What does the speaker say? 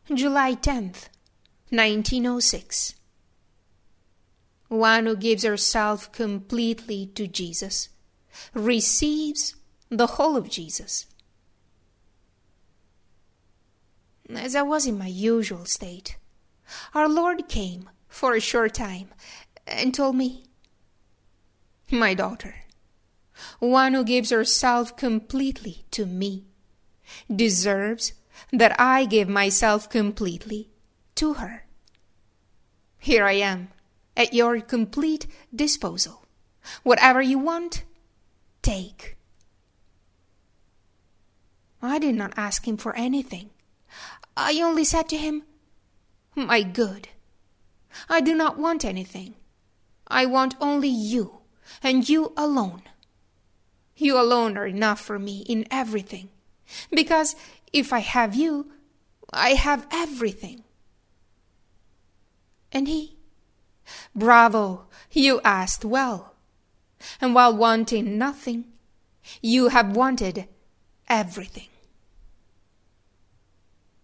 July 10th, 1906. One who gives herself completely to Jesus receives the whole of Jesus. As I was in my usual state, our Lord came for a short time and told me, "My daughter, one who gives herself completely to me deserves that I give myself completely to her. Here I am, at your complete disposal. Whatever you want, take." I did not ask him for anything. I only said to him, "My good, I do not want anything. I want only you, and you alone. You alone are enough for me in everything, because if I have you, I have everything." And he, "Bravo, you asked well. And while wanting nothing, you have wanted everything."